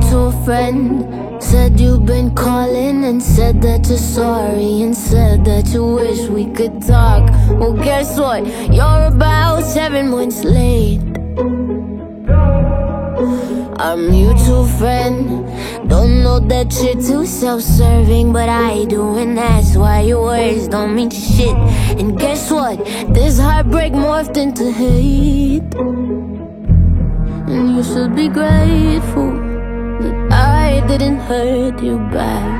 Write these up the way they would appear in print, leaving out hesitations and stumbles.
mutual friend said you've been calling and said that you're sorry and said that you wish we could talk. Well, guess what? You're about 7 months late. Our mutual friend don't know that you're too self-serving, but I do, and that's why your words don't mean shit. And guess what? This heartbreak morphed into hate. And you should be grateful that I didn't hurt you back.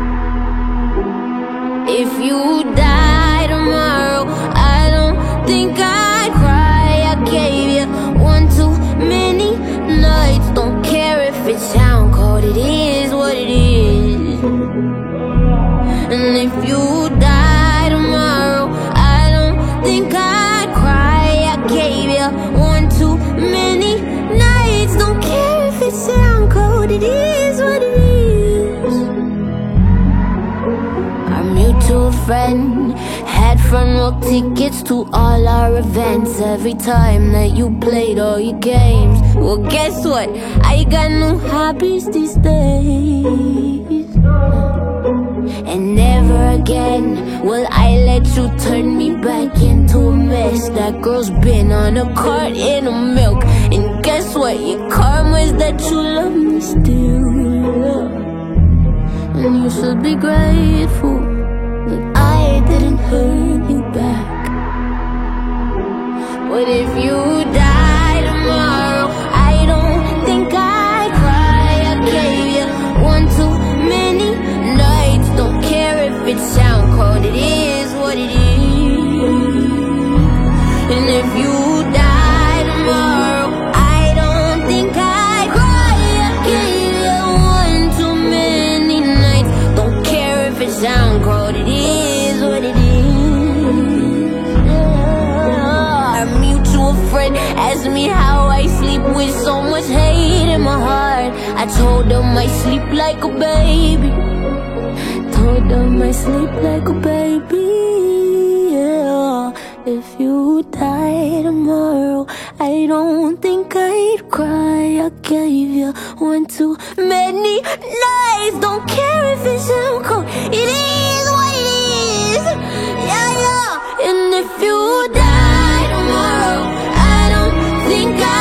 If you die tomorrow, I don't think I'd cry. I gave you one too many nights. Don't care if it sound cold, it is what it is. And if you die tomorrow, I don't think I'd cry. I gave you one too many nights. Don't care if it sound cold, it is what it is. Our mutual friend had front row tickets to all our events every time that you played all your games. Well, guess what? I got new hobbies these days. And never again will I let you turn me back into a mess. That girl's been on a cart in a milk. And guess what? Your karma's that you love me still. And you should be grateful that I didn't hurt you back. But if you die tomorrow, I don't think I'd cry. I gave you one too many nights. Don't care if it sound cold, it is what it is. And if you die tomorrow, I don't think I'd cry. I gave you one too many nights. Don't care if it sound cold, it is what it is. Our mutual friend asked me how I sleep with so much hate in my heart. I told him I sleep like a baby. Told him I sleep like a baby, yeah. If you die tomorrow, I don't think I'd cry. I gave you one too many nights. Don't care if it sound cold, it is what it is, yeah, yeah. And if you die tomorrow, I don't think